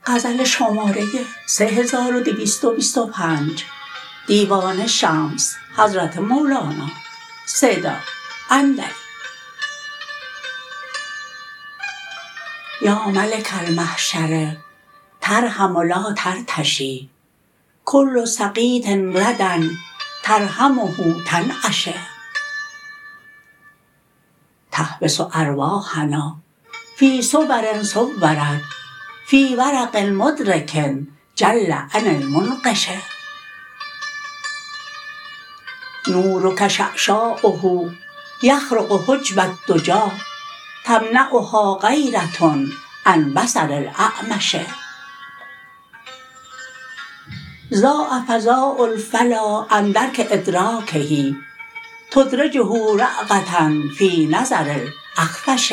غزل شماره 3225 دیوان شمس حضرت مولانا صدا اندری. یا ملک المحشر ترحم و لا ترتشی، کل سقیط ردا ترحمه تنعشه. تحبس ارواحنا فی صور صورت فی ورق مدرک جل عن المنقش. نورک شعشاعه یخرق حجب الدجی تمنعها غیرة عن بصر الاعمش. ضاء فضاء الفلا عن درک ادراکه تدرجه رأفة فی نظر الاخفش.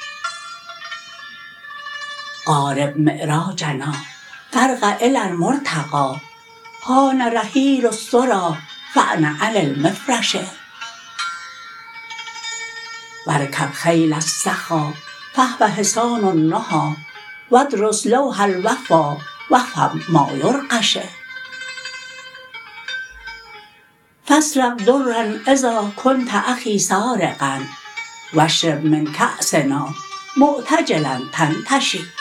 قارب معراجنا فارق الی المرتقی حان رحیل الثری فاعن عن المفرش. و ارکب خیل السخا فهو حصان النهی و ادرس لوح الوفا و افهم ما یرقش. فاسرق درا اذا کنت اخی سارقا و اشرب من کأسنا معتجلا تنتشی.